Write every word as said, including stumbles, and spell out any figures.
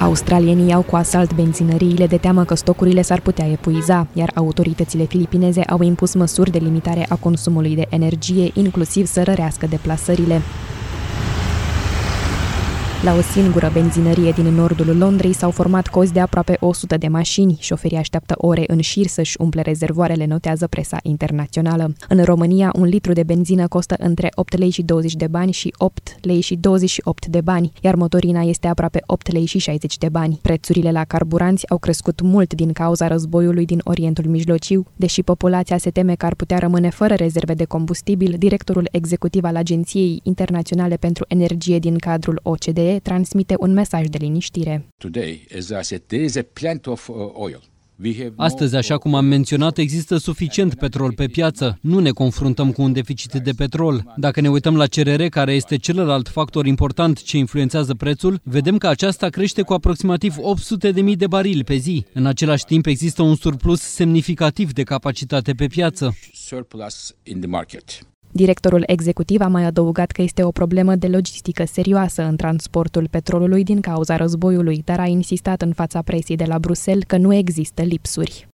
Australienii iau cu asalt benzinăriile de teamă că stocurile s-ar putea epuiza, iar autoritățile filipineze au impus măsuri de limitare a consumului de energie, inclusiv să rărească deplasările. La o singură benzinărie din nordul Londrei s-au format cozi de aproape o sută de mașini. Șoferii așteaptă ore în șir să-și umple rezervoarele, notează presa internațională. În România, un litru de benzină costă între opt lei și douăzeci de bani și opt lei și douăzeci și opt de bani, iar motorina este aproape opt lei și șaizeci de bani. Prețurile la carburanți au crescut mult din cauza războiului din Orientul Mijlociu. Deși populația se teme că ar putea rămâne fără rezerve de combustibil, directorul executiv al Agenției Internaționale pentru Energie din cadrul O C D E transmite un mesaj de liniștire. Astăzi, așa cum am menționat, există suficient petrol pe piață. Nu ne confruntăm cu un deficit de petrol. Dacă ne uităm la cerere, care este celălalt factor important ce influențează prețul, vedem că aceasta crește cu aproximativ opt sute de mii de barili pe zi. În același timp, există un surplus semnificativ de capacitate pe piață. Directorul executiv a mai adăugat că este o problemă de logistică serioasă în transportul petrolului din cauza războiului, dar a insistat în fața presei de la Bruxelles că nu există lipsuri.